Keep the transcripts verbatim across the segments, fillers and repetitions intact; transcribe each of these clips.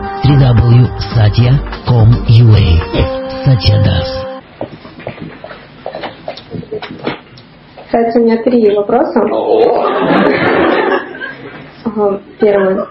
три дабл ю точка satya точка ком точка ю а. Satya Das. Кажется, у меня три вопроса. Ага, первый.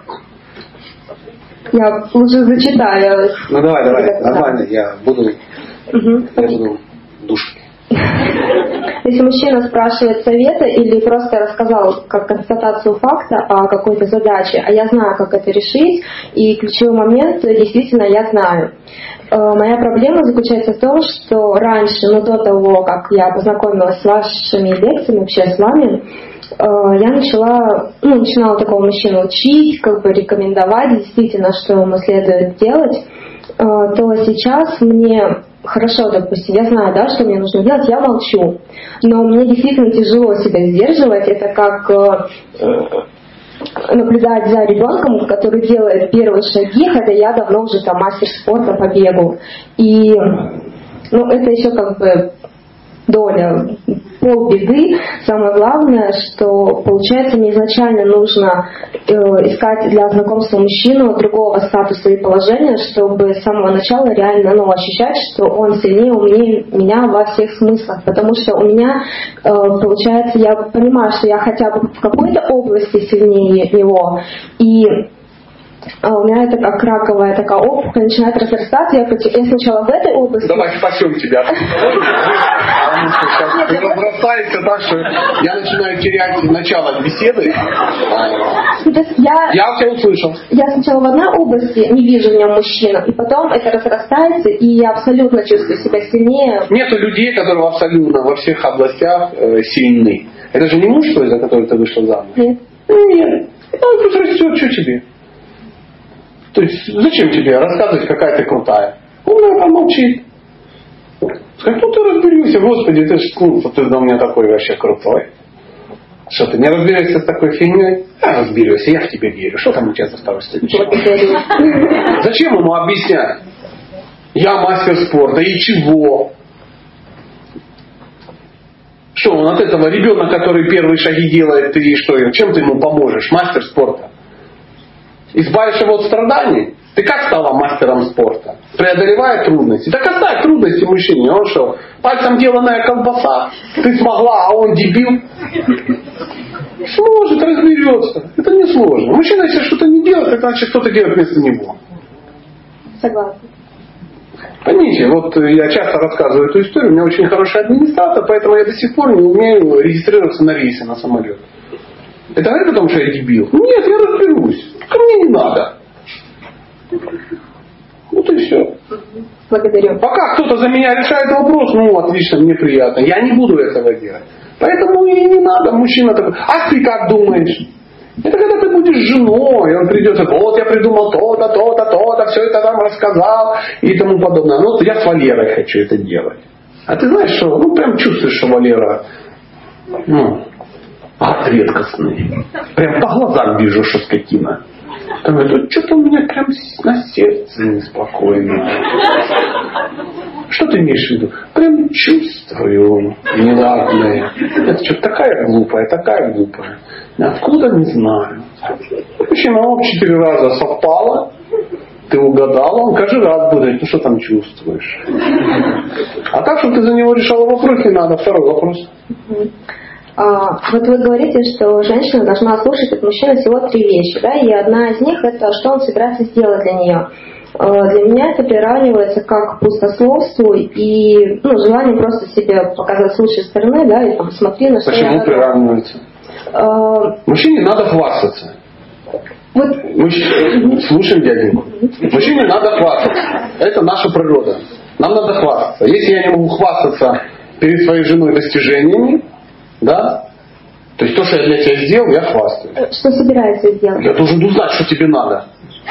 Я лучше зачитаю. Ну давай, давай, нормально, я буду, угу. я буду душить. Если мужчина спрашивает совета или просто рассказал как констатацию факта о какой-то задаче, а я знаю, как это решить, и ключевой момент действительно я знаю. Моя проблема заключается в том, что раньше, ну до того, как я познакомилась с вашими лекциями, вообще с вами, я начала, ну, начинала такого мужчину учить, как бы рекомендовать действительно, что ему следует делать, то сейчас мне хорошо, допустим, я знаю, да, что мне нужно делать, я молчу, но мне действительно тяжело себя сдерживать, это как наблюдать за ребенком, который делает первые шаги, хотя я давно уже там мастер спорта по бегу. И ну, это еще как бы доля, полбеды. Самое главное, что получается мне изначально нужно э, искать для знакомства мужчину другого статуса и положения, чтобы с самого начала реально ну, ощущать, что он сильнее, умнее меня во всех смыслах. Потому что у меня э, получается, я понимаю, что я хотя бы в какой-то области сильнее него, и а у меня это как раковая такая опухоль начинает разрастаться. Я, я сначала в этой области... Давай спасем тебя. Ты разрастаешься так, что я начинаю терять начало беседы. Я, я тебя услышал. Я сначала в одной области не вижу в нем мужчину, и потом это разрастается, и я абсолютно чувствую себя сильнее. Нету людей, которые абсолютно во всех областях э, сильны. Это же не муж твой, за который ты вышла замуж? Нет. Нет. Он пусть растет, что тебе? То есть зачем тебе рассказывать, какая ты крутая? Он помолчит. Скажи, ну ты разберешься, Господи, ты ж ну, ты у меня такой вообще крутой. Что ты не разберешься с такой фигней? Я разберусь, я в тебя верю. Что там у тебя за второй степень? Зачем ему объяснять? Я мастер спорта, и чего? Что, он от этого ребенок, который первые шаги делает, ты что, чем ты ему поможешь? Мастер спорта. Избавишь его от страданий? Ты как стала мастером спорта? Преодолевая трудности. Так оставь трудности мужчине. Он что, пальцем деланная колбаса? Ты смогла, а он дебил? Сможет, разберется. Это не сложно. Мужчина, если что-то не делает, это значит кто-то делает вместо него. Согласна. Поймите, вот я часто рассказываю эту историю. У меня очень хороший администратор, поэтому я до сих пор не умею регистрироваться на рейсе на самолет. Это говорит о том, что я дебил? Нет, я разберусь. Ко мне не надо. Вот и все. Благодарю. Пока кто-то за меня решает вопрос, ну отлично, мне приятно. Я не буду этого делать. Поэтому и не надо. Мужчина такой, а ты как думаешь? Это когда ты будешь женой, и он придет, вот я придумал то-то, то-то, то-то, все это там рассказал и тому подобное. Ну вот я с Валерой хочу это делать. А ты знаешь, что, ну прям чувствуешь, что Валера, ну, ад редкостный. Прям по глазам вижу, что скотина. Там говорит, что-то у меня прям на сердце неспокойно. Что ты имеешь в виду? Прям чувствую неладное. Это что, такая глупая, такая глупая. Откуда, не знаю. Мужчина, он четыре раза совпало, ты угадала, он каждый раз будет, ну что там чувствуешь. А так, чтобы ты за него решала вопрос, не надо. Второй вопрос. А, вот вы говорите, что женщина должна слушать от мужчины всего три вещи, да, и одна из них это, что он собирается сделать для нее. Для меня это приравнивается как к пустословству и ну, желание просто себе показать с лучшей стороны, да, и там, смотри на что. Почему я приравнивается? А... Мужчине надо хвастаться. Вот... Мужч... Слушаем дяденьку. Мужчине надо хвастаться. Это наша природа. Нам надо хвастаться. Если я не могу хвастаться перед своей женой достижениями, да, то есть то, что я для тебя сделал, я хвастаюсь. Что собирается сделать? Я должен узнать, что тебе надо.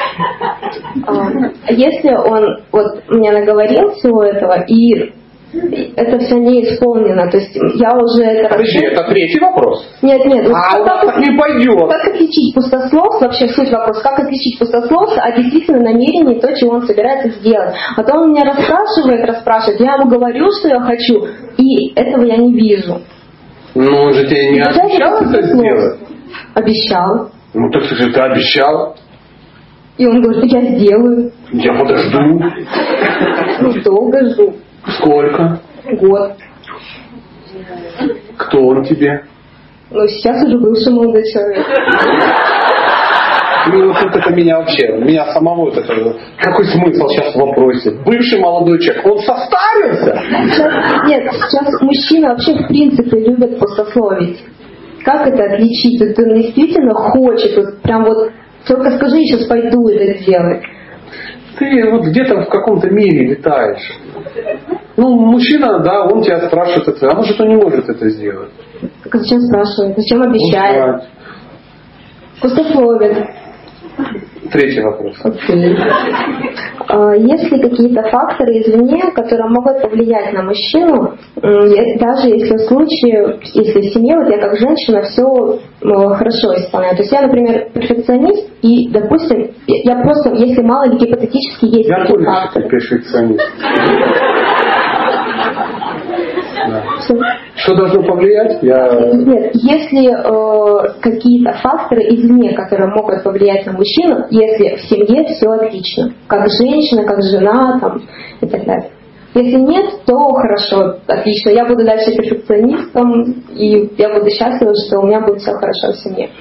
А если он вот мне наговорил всего этого, и это все не исполнено, то есть я уже это... Подожди, это третий вопрос. Нет, нет. А вот у нас так не пойдет. Как отличить пустословство, вообще суть вопроса, как отличить пустословство от действительно намерений, то, чего он собирается сделать. А то он меня расспрашивает, расспрашивает, я ему говорю, что я хочу, и этого я не вижу. Ну, он же тебе не обещал это сделать? Обещал. Ну, так ты обещал. И он говорит, я сделаю. Я подожду. Ну, долго жду. Сколько? Год. Кто он тебе? Ну, сейчас уже бывший молодой человек. Ну, вот это меня вообще, меня самого это... Какой смысл сейчас в вопросе? Бывший молодой человек, он состарился? Сейчас, нет, сейчас мужчины вообще в принципе любят пустословить. Как это отличить? Вот он действительно хочет, вот прям вот, только скажи, я сейчас пойду это делать. Ты вот где-то в каком-то мире летаешь. Ну, мужчина, да, он тебя спрашивает это, а может он не может это сделать? Так а зачем спрашивает? Зачем обещает? Пустословит. Третий вопрос. Окей. А есть ли какие-то факторы извне, которые могут повлиять на мужчину, даже если в случае, если в семье, вот я как женщина все хорошо исполняю. То есть я, например, перфекционист, и, допустим, я просто, если мало ли гипотетически есть я такие факторы. Я перфекционист. Да. Что должно повлиять? Я... Нет, если э, какие-то факторы извне, которые могут повлиять на мужчину, если в семье все отлично, как женщина, как жена, там, и так далее. Если нет, то хорошо, отлично. Я буду дальше перфекционистом, и я буду счастлива, что у меня будет все хорошо в семье.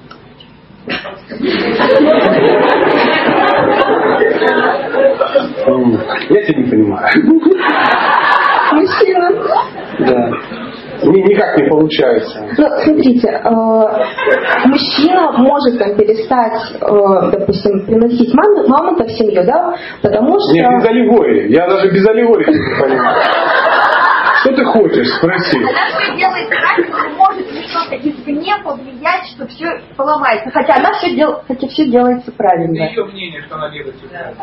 Я тебя не понимаю. Мужчина. Да. Никак не получается. Ну, смотрите, э, мужчина может там перестать, э, допустим, приносить маму, маму-то в семью, да, потому что... Нет, без аллегории. Я даже без аллегории не понимаю. Что ты хочешь? Спроси. Она все делает правильно, может ли что-то извне повлиять, что все поломается. Хотя она все, дел... Хотя все делается правильно. Ее мнение, что она делает все правильно.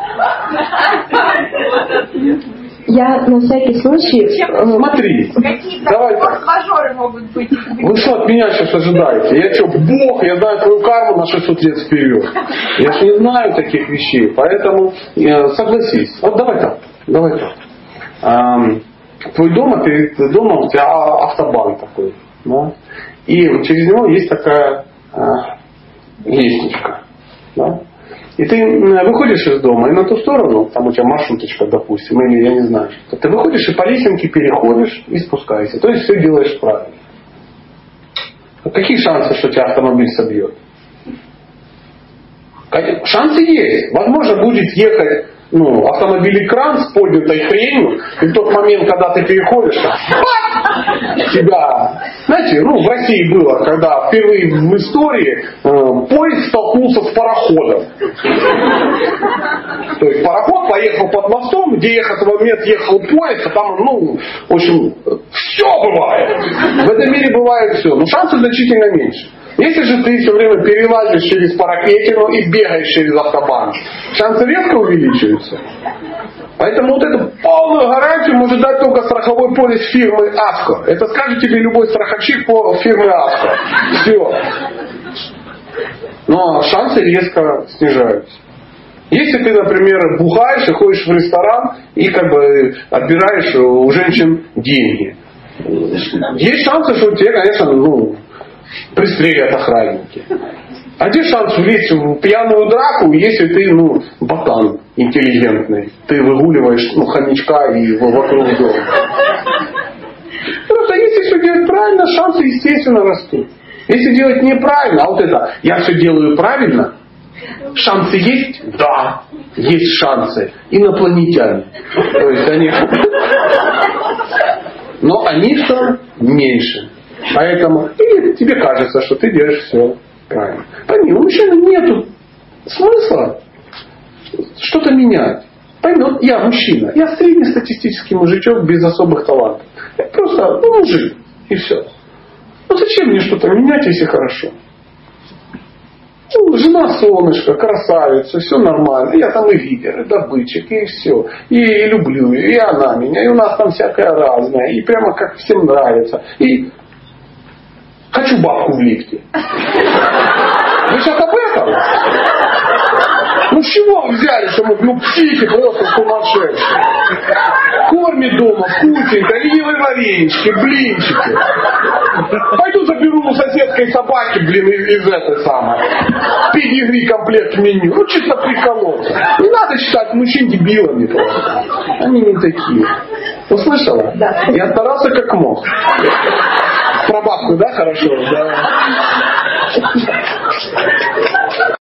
Я на всякий случай... Смотри, какие-то форс-мажоры могут быть. Вы что от меня сейчас ожидаете? Я что, Бог, я знаю твою карму на шестьсот лет вперед. Я же не знаю таких вещей, поэтому согласись. Вот давай так, давай так. Эм, твой дом, а перед домом у тебя автобан такой. Да? И вот через него есть такая э, лестничка. Да? И ты выходишь из дома, и на ту сторону, там у тебя маршруточка, допустим, или я не знаю, что ты выходишь и по лесенке переходишь и спускаешься. То есть все делаешь правильно. А какие шансы, что тебя автомобиль собьет? Шансы есть. Возможно, будет ехать ну, автомобиль-экран с поднятой хренью, и в тот момент, когда ты переходишь, тебя, знаете, ну, в России было, когда впервые в истории э, поезд столкнулся с пароходом. То есть пароход поехал под мостом, где ехал в этот момент ехал поезд, а там, ну, в общем, все бывает. В этом мире бывает все, но шансы значительно меньше. Если же ты все время перелазишь через парапетину и бегаешь через автобан, шансы резко увеличиваются. Поэтому вот эту полную гарантию может дать только страховой полис фирмы АСКО. Это скажет тебе любой страховщик по фирме АСКО. Все. Но шансы резко снижаются. Если ты, например, бухаешь и ходишь в ресторан и как бы отбираешь у женщин деньги, есть шансы, что тебе, конечно, ну, пристрелят охранники. А где шанс влезть в пьяную драку, если ты, ну, ботан интеллигентный? Ты выгуливаешь, ну, хомячка и вокруг дома. Просто если все делать правильно, шансы, естественно, растут. Если делать неправильно, а вот это, я все делаю правильно, шансы есть? Да, есть шансы. Инопланетяне. То есть они... Но они-то меньше. Поэтому или тебе кажется, что ты делаешь все правильно. Пойми, у мужчины нету смысла что-то менять. Пойми, вот я мужчина, я среднестатистический мужичок без особых талантов. Я просто ну, мужик, и все. Ну зачем мне что-то менять, если хорошо? Ну, жена солнышко, красавица, все нормально. Я там и лидер, и добытчик, и все. И, и люблю ее, и она меня, и у нас там всякое разное. И прямо как всем нравится. И хочу бабку в лифте. Вы сейчас об этом? Ну с чего вы взяли, что мы ну, психи просто сумасшедшие? накормит дома вкусненько, ленивые варенички, блинчики. Пойду заберу у соседской собаки, блин, из, из этой самой. Педигри комплект меню. Ну, чисто приколоться. Не надо считать мужчин дебилами просто. Они не такие. Услышала? Да. Я старался как мог. Про бабку, да, хорошо? Да.